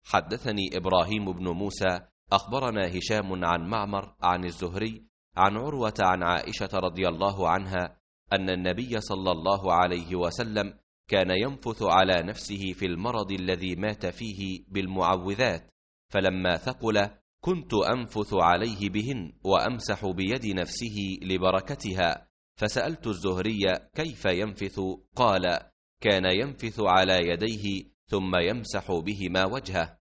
حدثني إبراهيم بن موسى أخبرنا هشام عن معمر عن الزهري عن عروة عن عائشة رضي الله عنها أن النبي صلى الله عليه وسلم كان ينفث على نفسه في المرض الذي مات فيه بالمعوذات، فلما ثقل كنت أنفث عليه بهن وأمسح بيد نفسه لبركتها، فسألت الزهري كيف ينفث؟ قال: كان ينفث على يديه ثم يمسح بهما وجهه.